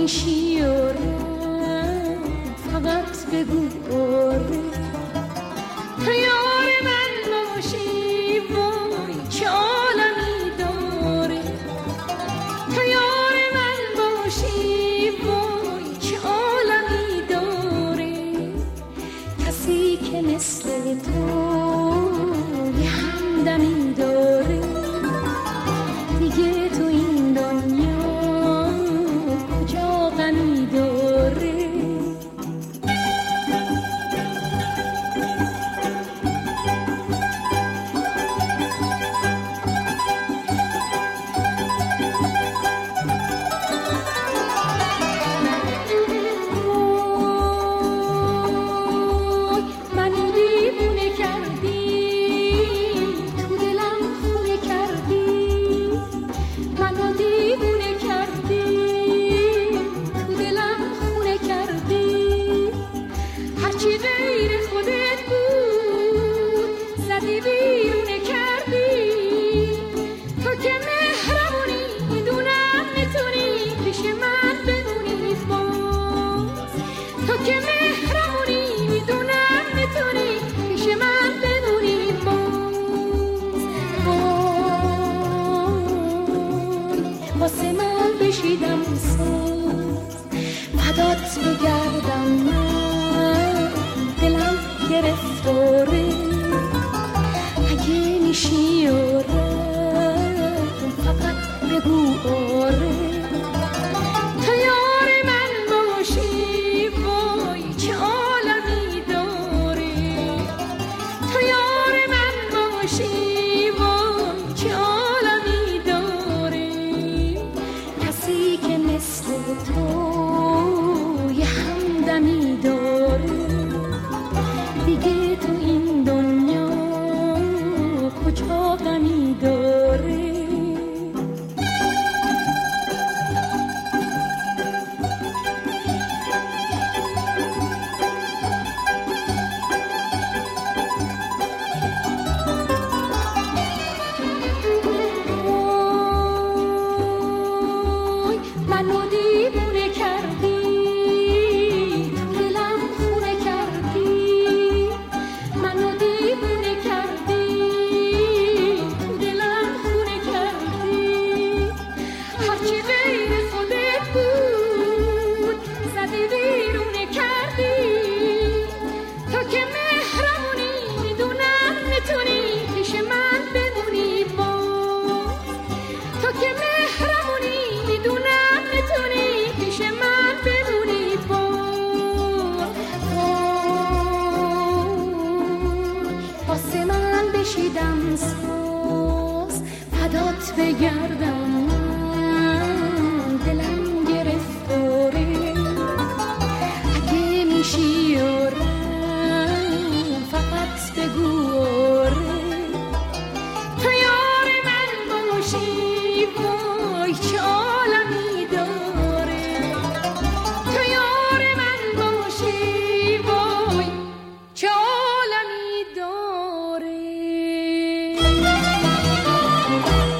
میشی آره، فقط بگو آره. تو یار من باشی وای چه عالمی داره. تو یار من باشی وای چه عالمی داره. کسی که مثل تو یه همدمی داره. دیگه تو این دنیا کجا غمی داره. واسه من بشیدم ساز فدات بگردم من دلم گرفتاره. اگه میشی آره فقط بگو آره. تو یار من باشی وای چه عالمی داره. تو یار من باشی وای چه عالمی داره. کسی که مثل تو یه همدمی داره. دیگه تو این دنیا کجا غمی داره. بشیدم ساز فدات بگردم من دلم گرفتاره. اگه میشی آره فقط بگو آره. تو یار من باشی وای چه عالمی داره. تو یار من باشی وای چه عالمی داره.